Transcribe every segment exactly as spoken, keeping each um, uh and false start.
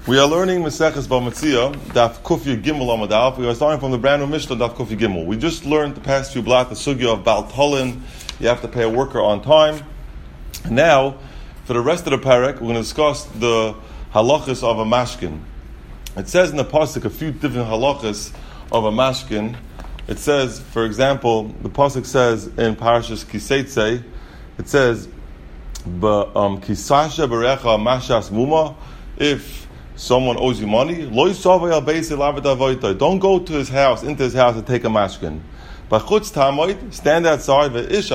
We are learning Maseches B'Metzia, Daf Kufya Gimel Amud Aleph. We are starting from the brand new Mishnah, Daf Kufya Gimel. We just learned the past few blocks the sugya of Bal Tolin. You have to pay a worker on time. Now, for the rest of the parak, we're going to discuss the halachas of a mashkin. It says in the pasuk a few different halachas of a mashkin. It says, for example, the pasuk says in Parashas Kiseitze, it says, um, Kisasha berecha mashas muma, if someone owes you money, don't go to his house, into his house, and take a mashkin. Stand outside,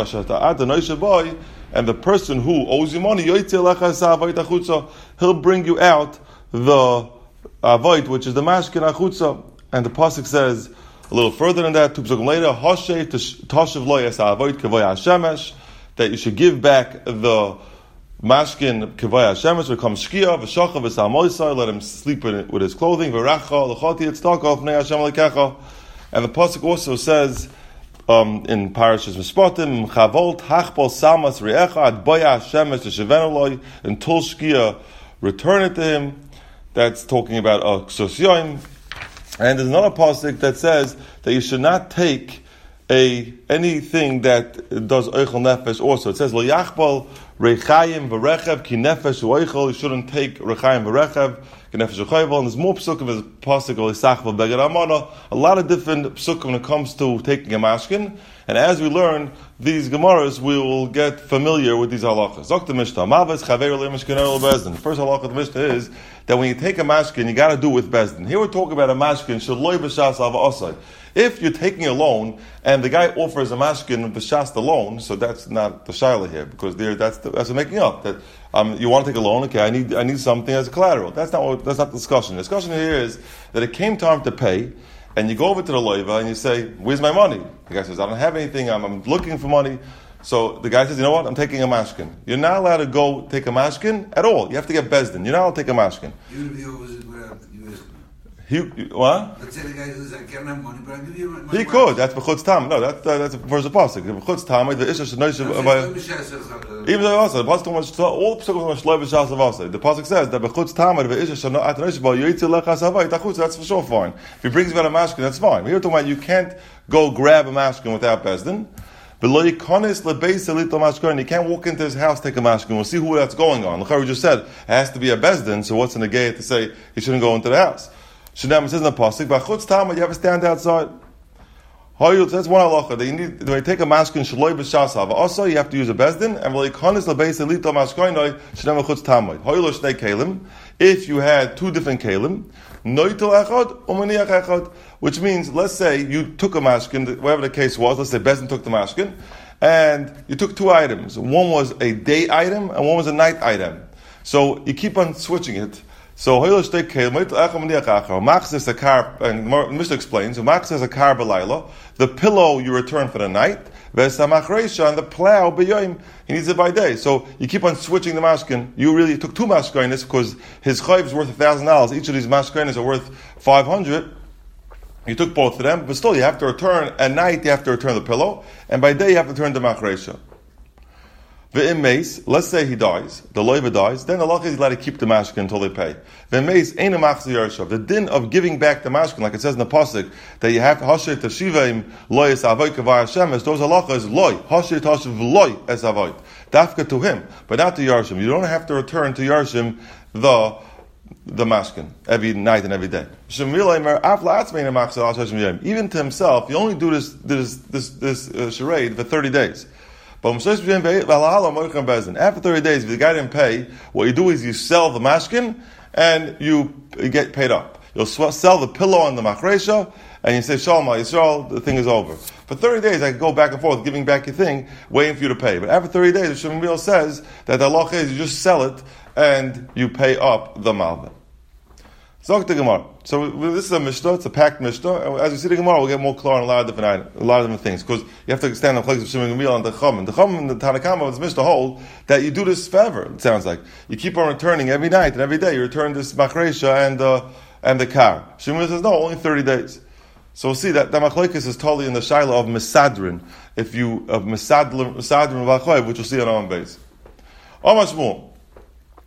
and the person who owes you money, he'll bring you out the avoid, which is the mashkin achutza. And the pasuk says a little further than that, two psukim later, that you should give back the mashkin kivaya shemesh, become shkia v'shacha v'sal moisai, let him sleep in it with his clothing v'racha l'chati etztaka v'nei Hashem lekecha. And the pasuk also says um, in Parashas Mishpatim, chavolt hachpol samas re'echa ad boya shemesh t'shevenu loy, until shkia return it to him. That's talking about a ksos yoim. And there's another pasuk that says that you should not take a anything that does oichel nefesh also. It says lo yachbal rechayim v'rechev ki nefesh u'oichel. You shouldn't take rechayim v'rechev ki nefesh u'oichel. And there's more psukim as pasuk lo yisachbal beged amana. A lot of different psukim when it comes to taking a mashkin. And as we learn these gemaras, we will get familiar with these halachas. Zok the Mishnah, Maves chaver le'mishkin el bezdin. The first halach of the Mishnah is that when you take a mashkin, you got to do it with bezdin. Here we're talking about a mashkin shaloi b'shas av osai. If you're taking a loan and the guy offers a mashkin b'shas the loan, so that's not the shaila here, because there that's the, that's the making up that um, you want to take a loan. Okay, I need I need something as a collateral. That's not what, that's not the discussion. The discussion here is that it came time to pay. And you go over to the loiva and you say, "Where's my money?" The guy says, "I don't have anything. I'm, I'm looking for money." So the guy says, "You know what? I'm taking a mashkin." You're not allowed to go take a mashkin at all. You have to get bezdin. You're not allowed to take a mashkin. He, what? Let's say the guy says, "I can't have money, but I'll give you my." He could. That's b'chutz tam. No, that's uh, that's verse of pasuk. B'chutz tam. The isha should know. Even though also the pasuk talks all the pasuk talks shloim b'shas avasa. The pasuk says that b'chutz tam the isha should know at know shba yoytzi lechas havay tachutz. That's for sure fine. If he brings about a mashkin, that's fine. We're talking about you can't go grab a mashkin without bezdin. You can't walk into his house, take a mashkin. We'll see who that's going on. Look how we just said it has to be a bezdin. So what's in the gate to say he shouldn't go into the house? Shnam says in the pasuk, "B'chutz tamid," you have to stand outside. That's one halacha. That you need when you take a mashkin shaloi b'shasa. Also, you have to use a bezdin. And v'leikonis lebeis elito mashkoinoi shnam b'chutz tamid. Hoylo shnei kelim. If you had two different kelim, noitel echad umaniach echad, which means, let's say you took a mashkin, whatever the case was. Let's say bezdin took the mashkin, and you took two items. One was a day item, and one was a night item. So you keep on switching it. So Mach says a car, and Mishnah explains, Mach says a car b'layla, the pillow you return for the night, and the plow b'yoyim, he needs it by day. So you keep on switching the mashkin. You really took two mashkinis because his chayv is worth a thousand dollars. Each of these mashkinis are worth five hundred. You took both of them, but still you have to return at night. You have to return the pillow, and by day you have to return the machresha. The mace, let's say he dies, the loiva dies, then the law is allowed to keep the mashkin until they pay. The mace ain't a machzir yarshav. The din of giving back the mashkin, like it says in the pasuk, that you have hasher tashivaim loy es avoy kavah Hashemes. Those halachas loy hasher tashiv loy es avoy. Dafka to him, but not to yarshim. You don't have to return to yarshim the the mashkin every night and every day. Even to himself, you only do this this this this uh, charade for thirty days. But after thirty days, if the guy didn't pay, what you do is you sell the mashkin and you get paid up. You'll sell the pillow on the machresha and you say, Shalom Yisrael, the thing is over. For thirty days, I can go back and forth, giving back your thing, waiting for you to pay. But after thirty days, the Shemil says that the halacha is you just sell it and you pay up the malva. Zok the Gemara. So this is a Mishnah, it's a packed Mishnah, and as we see the Gemara, we'll get more clear on a lot of different items, a lot of different things, because you have to understand the place of Shimon Gamliel and the Chum. The Chum and the Tanakama of this Mishnah hold that you do this forever, it sounds like. You keep on returning every night and every day, you return this Machresha and, uh, and the car. Shimon says, no, only thirty days. So we'll see that the Machlekes is totally in the Shaila of Mesadrin, if you, of Mesadrin V'Achoy, which we'll see on our own base. How much more?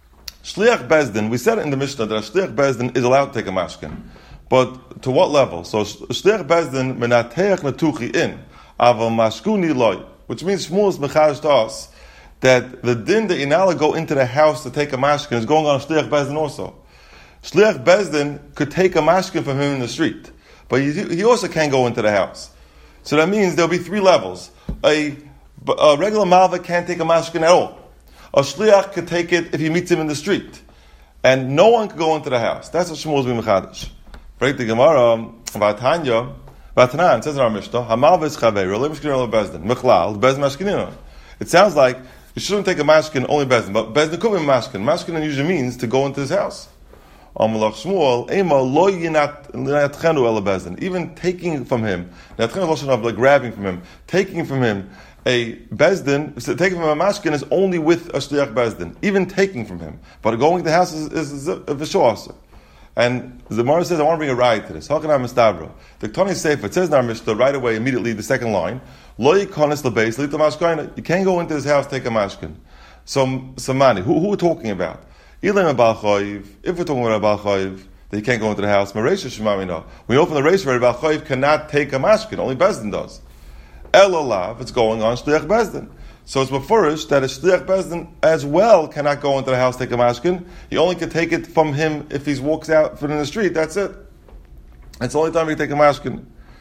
Shliach Bezdin, we said it in the Mishnah that a Shliach Bezdin is allowed to take a mashkin. But to what level? So Shliach Bezdin menateach netuchi in, aval mashkuni loy, which means Shmuel is mechash to us that the din that you're not allowed to go into the house to take a mashkin is going on Shliach Bezdin also. Shliach Bezdin could take a mashkin from him in the street, but he, he also can't go into the house. So that means there'll be three levels. A, a regular malva can't take a mashkin at all. A shliach could take it if he meets him in the street. And no one could go into the house. That's what Shmuel's being mechadish. Break the Gemara, Vatanya, Vatanan, says in our Mishnah, Hamalvis chaveru, le mashkin le bezdin, mechlal, bezdin mashkinina. It sounds like you shouldn't take a mashkin, only bezdin, but bezdin could be mashkin. Mashkin usually means to go into his house. Amalach Shmuel, Ema lo yinat yinatchenu ele bezdin. Even taking from him, yinatchenu lashon of like grabbing from him, taking from him a bezdin, so taking from a mashkin is only with a shliach bezdin. Even taking from him, but going to the house is, is, is a v'shoasa. And the Gemara says, I want to bring a riot to this. How can I mistavro? The Tani Sefer, it says in our Mishnah right away, immediately, the second line, Lo yikonis lebeis lita mashkina. You can't go into his house, take a mashkin. So, so mani, who, who are we talking about? Ilim abal chayiv. If we're talking about abal chayiv, that he can't go into the house. Mareisha shemamina. We know from the Reisha where abal chayiv cannot take a mashkin. Only bezdin does. El olav, it's going on shliach bezdin. So it's befurish that a shliach bezdin as well cannot go into the house take a mashkin. He only can take it from him if he walks out in the street. That's it. That's the only time he can take a mashkin.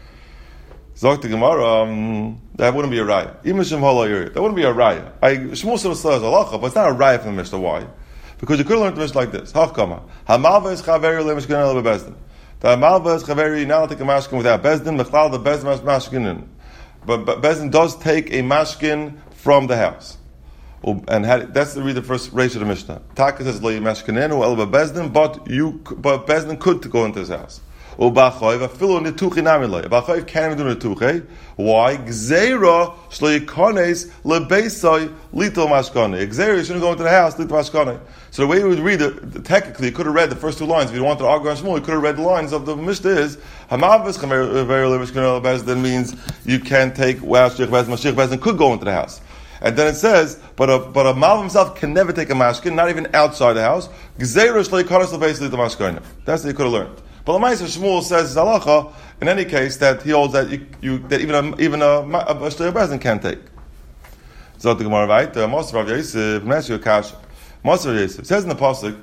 Zok the Gemara, um, that wouldn't be a raya. Even Shem Holo that wouldn't be a raya. I Shmuel says halacha, but it's not a raya from the Mishnah. Why? Because you could have learned the Mishnah like this. Hachkama hamalva is chaveri le mashkin el bezdin. The hamalva is chaveri now take a mashkin without bezdin. Mechlal the bezdin mashkinin. But bezdin does take a mashkin from the house, and had, that's the read the first ratio of the Mishnah. Taka says lo yimashkinenu el bezdin, but you but bezdin could go into his house. Ubachoiv afilu nituchi namilay. Ubachoiv can't even do nituchi. Why? Gzeira shlo yikones lebeisai little mashkane. Gzeira shouldn't go into the house little mashkane. So the way we would read it, technically, you could have read the first two lines. If you wanted to argue on Shmuel, you could have read the lines of the Mishnah is Hamavis chaver mashkane bezdin means you can't take wow shich bezdin mashich bezdin could go into the house. And then it says, but a but a malva himself can never take a mashkin, not even outside the house. Gzeira shlo yikones lebeisai little mashkane. That's what you could have learned. But the Ma'aser Shmuel says halacha in any case that he holds that you, you that even a even a a shliach bezdin can't take. So the Gemara right, Moshe Rav Yosef, Moshe Kash, Moshe Rav Yosef says in the pasuk,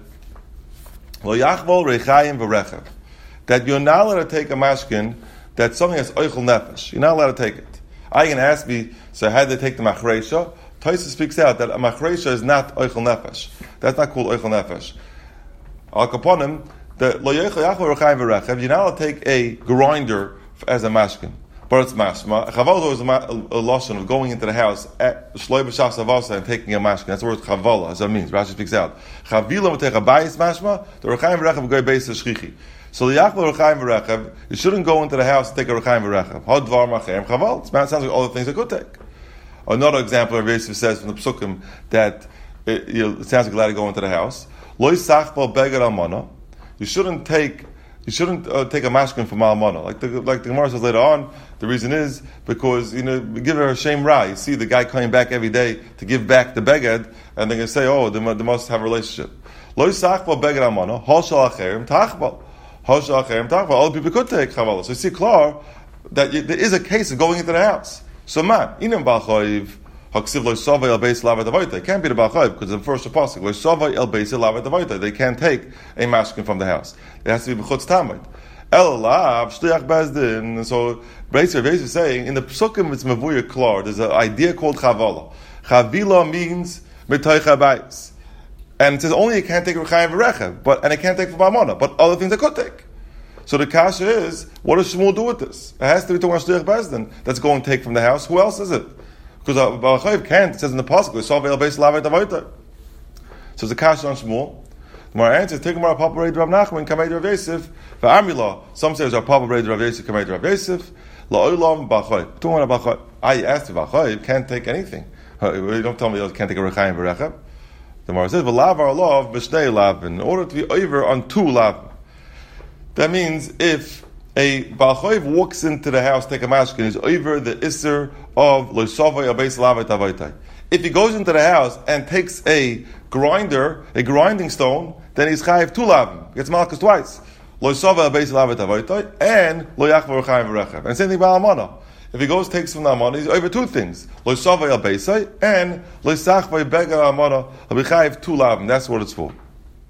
Lo yachvol reichayim v'rechav, that you're not allowed to take a mashkin that something that's oichel nefesh. You're not allowed to take it. I can ask me, so how did they take the machreisha? Taisa speaks out that a machreisha is not oichel nefesh. That's not called oichel nefesh. Al kaponim. The lo yechol yachol rechayim v'rechav, you're not allowed to take a grinder as a mashkin, but it's mashma. Chavala is a, a, a lotion of going into the house at shloi b'shas avasa and taking a mashkin. That's the word chavala, as that means. Rashi speaks out. Chavila would take a bayis mashma. The rechayim v'rechav go base to shchichi. So the yachol rechayim v'rechav, you shouldn't go into the house and take a rechayim v'rechav. Hadvar machem chaval. It sounds like all the things I could take. Another example, Rav Yosef says from the psukim that it, you know, it sounds like allowed to go into the house. Lo yisachbal beged almana. You shouldn't take you shouldn't uh, take a mashkin from almana. Like the like the Gemara says later on, the reason is because you know we give her a shame ra. You see the guy coming back every day to give back the beged, and they're going to say, oh, they, they must have a relationship. Lo yisachbal beged almana. Hal shal acherim tachbal. Hal shal acherim tachbal. All people could take chavala. So you see, klar that you, there is a case of going into the house. So man, inam balchoiv. Haksiv lo savay el beis lavet avoyta. It can't be the balchav because in the first apostle, lo savay el beis lavet avoyta. They can't take a mashkin from the house. It has to be b'chutz tamid. El lav shliach bezdin. And so, Beis Rav Yosef is saying in the psukim it's mevuya klar. There's an idea called chavala. Chavila means mitoich habayis, and it says only it can't take rechayim v'rechav, but and it can't take from almana, but other things it could take. So the kasha is, what does Shmuel do with this? It has to be to one shliach bezdin that's going to take from the house. Who else is it? Because a Balchayiv can't, it says in the Pasuk, Sovel Beis Lavet Avoyta. So it's a kasha on Shmuel. The Gemara answers, take Gemara Papa Reid Rav Nachman, Kamei Rav Yosef, V'Amila. Some say it's our Papa Reid Rav Yosef, Kamei Rav Yosef, La'olam Balchayiv. Two one Balchayiv. I asked if Balchayiv can't take anything. You don't tell me you can't take a Rechayim V'Rechav. The Gemara says, V'Lav Arlov B'Shnei Lav, in order to be over on two Lav. That means if a Balchayiv walks into the house, take a mashkin, is over the Isser of Lo Sovay Abeis Lavet Avotai. If he goes into the house and takes a grinder, a grinding stone, then he's chayiv two lavim. Gets malchus twice. Lo sova beis lavet avoitoi and lo yachvar chayim v'rechev. And same thing about almana. If he goes takes from the almana, he's over two things. Lo sova el beisai and lo sachvar bega almana. He'll be chayiv two lavim. That's what it's for.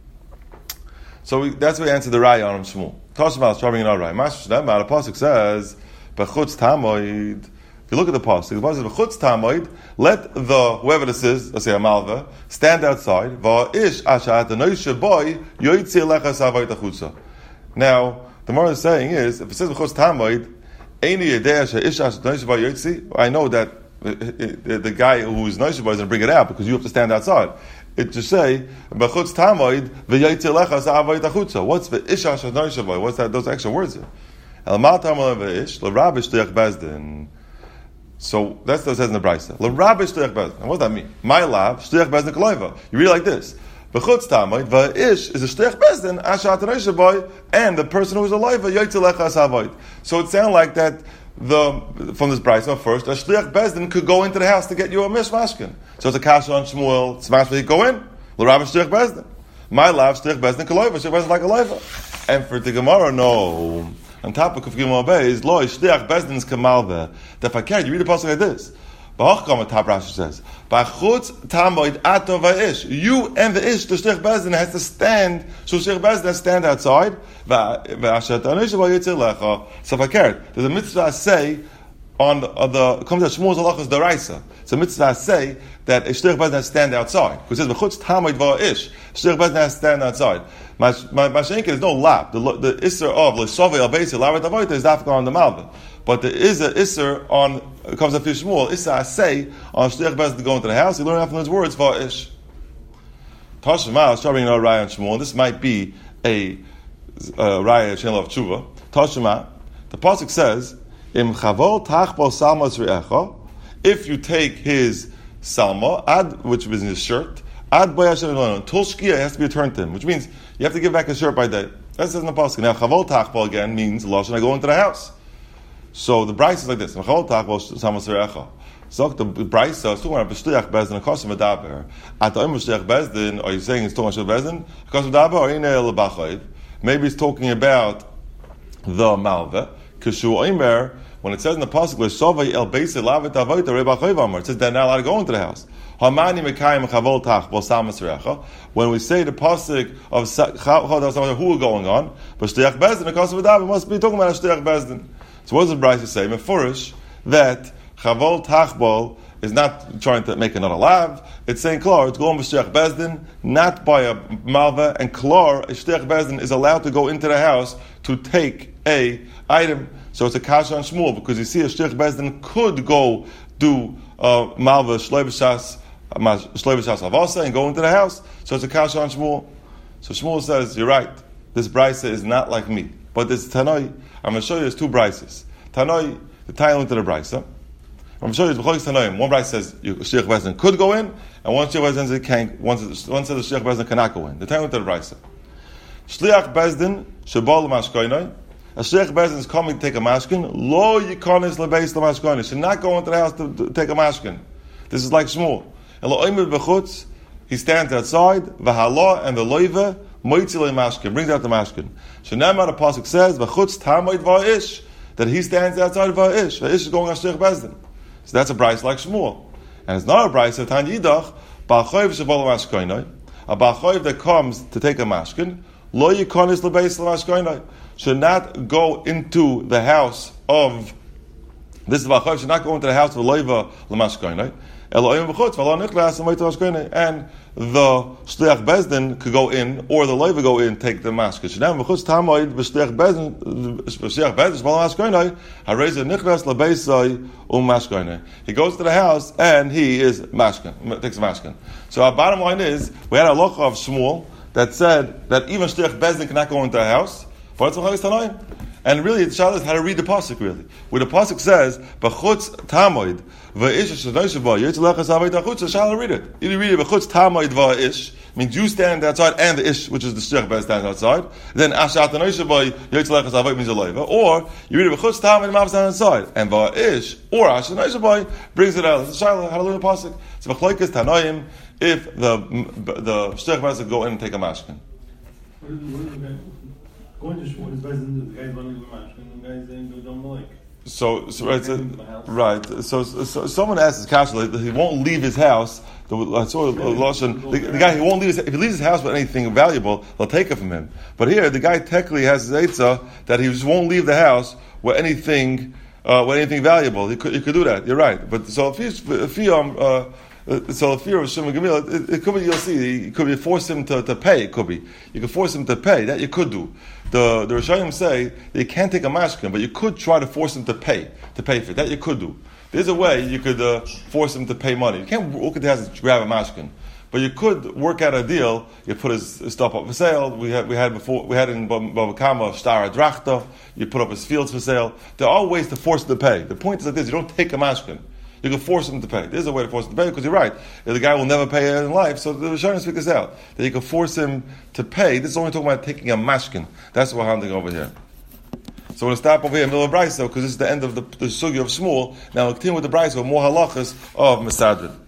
So we, that's what we answer the raya on Shmuel. Toshma is troubling in our raya. Mash Shnema, the pasuk says, "Bechutz tamoid." If you look at the pasuk, the pasuk says, "Bechutz tamoid." Let the whoever this is, let's say a malva, stand outside. Va'ish ashat anoisha boy yoytzi lecha savayt achutza. Now the Gemara is saying is, if it says "Bechutz tamoid," any idea she'ish ashat anoisha boy yoytzi, I know that the, the guy who is noisha boy is going to bring it out because you have to stand outside. It to say b'chutz tamoid v'yaytzi lecha sa'avayit achutza. What's the isha shadnoisha boy? What's that? Those extra words here. El mal tamal v'ish l'rabish t'yach bezdin. So that's what it says in the brayso. L'rabish t'yach bezdin. What does that mean? My lab t'yach bezdin k'loiva. You read it like this. B'chutz tamoid v'ish is a t'yach bezdin asha t'noisha boy, and the person who is a loiva yaytzi lecha sa'avayit. So it sounds like that. The from this brayso first, a shliach bezdin could go into the house to get you a mishmashkin. So it's a kasha on Shmuel. Smash he go in. L'rabbi shliach bezdin. My love shliach bezdin k'loiva. Shliach bezdin like a loiva. And for the Gemara, no. On topic of Gemara Beis, lo shliach bezdin is kamalve. The fakir, you read the pasuk like this. B'hochkam, top Rashi says, b'chutz tamoid ato v'ish. You and the ish, the shliach bezdin has to stand. So shliach bezdin has to stand outside. V'ashat anoisha v'yitzir lecha. So fakir, there's a mitzvah say on the, on the it comes out Shmuel's halachas deraisa. It's a mitzvah say that a shliach bezdin has to stand outside. Because it says b'chutz tamoid v'ish. Shliach bezdin has to stand outside. Mashenka, there's no lap. The the isser of l'sovei al beisi lavet avoyta is dafka on the malva. But there is a isser on, it comes up to Shmuel, isser I say, on shliach bezdin to go into the house, you learn after those words, va'ish. Tashma, starting in our raya on Shmuel, this might be a uh, raya channel of tshuva. Tashma, the pasuk says, Im chavol tachbol salmos re'echa, if you take his salma, ad, which was in his shirt, ad boyashem until shkia, it has to be returned to him, which means you have to give back his shirt by day. That says in the pasuk. Now, chavol tachbol again means, lashon, I go into the house. So the brayso is like this. Chavol tachbol salmos re'echa. So the brayso is talking about b'shliach bezdin, akosim v'daber. At the oim b'shliach bezdin, are you saying it's talking about bezdin? Akosim v'daber, or inei l'bachayv. Maybe it's talking about the malva. Kishu oimer, when it says in the pasuk, l'sovei el beisi lavet avoyta rebachayv amar, it says they're not allowed to go into the house. Hamani mekayim chavol tachbol salmos re'echa. When we say the pasuk of who are going on, b'shliach bezdin, akosim v'daber, must be talking about a shliach bezdin. So what does the brayso say? Mefurish that chavol tachbol is not trying to make another lav. It's saying klar, it's going b'shliach bezdin, not by a malva, and klar, a shliach bezdin is allowed to go into the house to take a item. So it's a kasha on Shmuel, because you see a shliach bezdin could go do uh, malva shloi b'shas shloi b'shas avasa and go into the house. So it's a kasha on Shmuel. So Shmuel says, you're right. This brayso is not like me, but this Tanoi. I'm going to show you there's two braysos. Tanoi, the title into the brayso. I'm going to show you b'cholis Tanoim. One brayso says shliach bezdin could go in, and one shliach bezdin says it can't. One says one says the shliach bezdin cannot go in. The title into the brayso. Shliach bezdin shebal l'mashkoinoi. A shliach bezdin is coming to take a mashkin. Lo yikonis lebeis l'mashkoinoi. Should not go into the house to, to take a mashkin. This is like Shmuel. Elo oimid b'chutz. He stands outside. V'halo and the loiva moitzi le'mashkin brings out the mashkin. Shenamar the pasuk says v'chutz tamoid va'ish, that he stands outside va'ish. Va'ish is going on shliach bezdin. So that's a brayso like Shmuel. And it's not a brayso tan yidach ba'choiv shebal l'mashkoinoi. A ba'choiv that comes to take a mashkin, lo yikonis lebeis l'mashkoinoi, should not go into the house of, this is ba'choiv, should not go into the house of loiva l'mashkoinoi. Elohim v'chutz v'lo nichlas l'moitzi l'mashkoinoi. And the shliach bezdin could go in, or the loiva go in, take the mashkin. Shenam v'chutz tamoid v'shliach bezdin v'shliach bezdin shbal mashkoinoi hareza nichlas lebeisai u'mashkoinoi. He goes to the house and he is mashkin, takes a mashkin. So our bottom line is, we had a halacha of Shmuel that said that even shliach bezdin cannot go into a house. And really, the shayla is how to read the pasuk. Really, where the pasuk says b'chutz tamoid v'ish shadoshav yitzlecha savayt achutz, the shayla read it. Either read it b'chutz tamoid v'ish, means you stand outside and the ish, which is the shech stands outside. Then ashat anoishaboy yotzlechas avoy means a loiva. Or you read it b'chutz tam and the mav stand outside, and va ish or ashat anoishaboy brings it out. It's a shaila how to learn the pasuk. It's v'chloikas tanoim if the the shech has to go in and take a mashkin. What is the guy going to shul? The guy's running the mashkin. The guy's saying don't like. So, so right, so, right. So, so someone asks his kasha, like, he won't leave his house. The, I saw the, the, the guy, he won't leave his, if he leaves his house with anything valuable, they'll take it from him. But here, the guy technically has his eitzah that he just won't leave the house with anything, uh, with anything valuable. He could, he could do that. You're right. But so if he's, if he, um, uh, so if you're a Shimon Gamil, it, it could be, you'll see, it could be force him to, to pay, it could be. You could force him to pay, that you could do. The the Rishonim say that you can't take a mashkin, but you could try to force him to pay, to pay for it. That you could do. There's a way you could uh, force him to pay money. You can't walk into the house and grab a mashkin, but you could work out a deal. You put his, his stuff up for sale. We had we had before we had in Bava Kama Star Drachta. You put up his fields for sale. There are ways to force him to pay. The point is like this: you don't take a mashkin. You can force him to pay. There's a way to force him to pay because you're right. The guy will never pay in life, so the Rishonim speak this out. That you can force him to pay. This is only talking about taking a mashkin. That's what we're handling over here. So we're going to stop over here in the middle of Braiso because this is the end of the, the sugya of Shmuel. Now we'll continue with the Braiso, more halachas of Mesadrin.